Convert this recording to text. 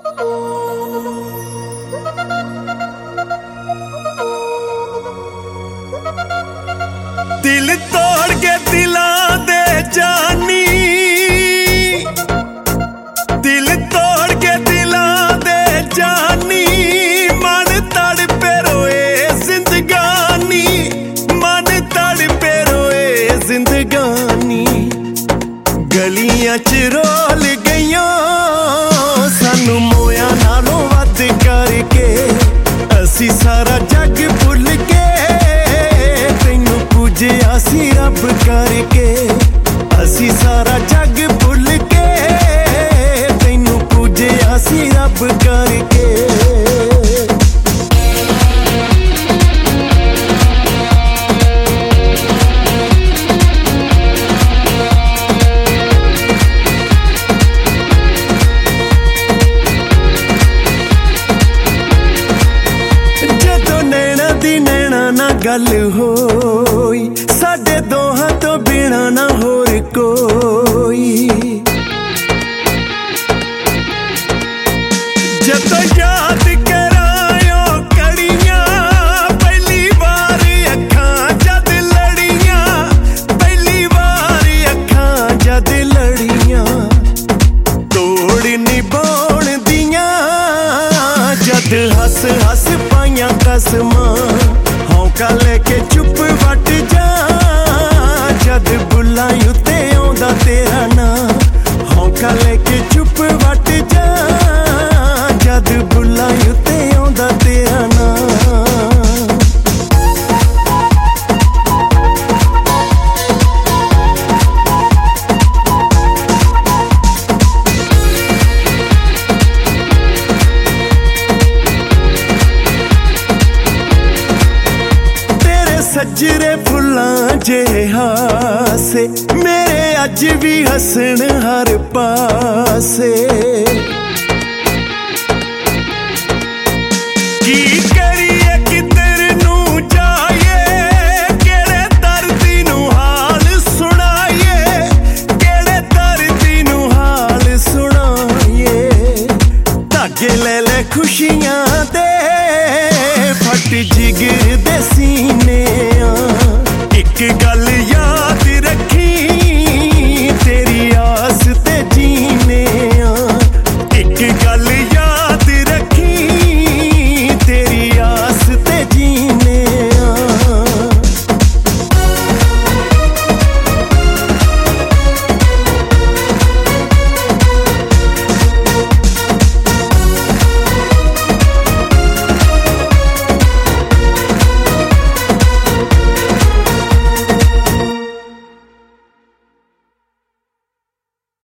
दिल तोड़ के दिलां दे जानी, दिल तोड़ के दिलां दे जानी, मन तड़पे रोए जिंदगानी, मन तड़पे रोए जिंदगानी। गलियां च रोल गईयां सानू मोया नालों वध करके, असी सारा जग भुल के तैनू पूजिया सी रब करके, असी सारा जग भुल के तैनू पूजिया सी रब करके। गल होई साडे दोहां तो बिना ना होर कोई, जदों याद करायो कड़ियां पहली बार अखां जद लड़ियां, पहली बार अखां जद लड़ियां, तोड़ निभाउण दियां जद हस हस पाइयां कसमां, हौका लेके चुप वट जा जद बुला उत्ते आउंदा तेरा नां, हौका लेके चुप वट जा जद बुला उत्ते आउंदा तेरा नां। सजरे फुल्लां जे हासे मेरे अज भी हसन हर पासे,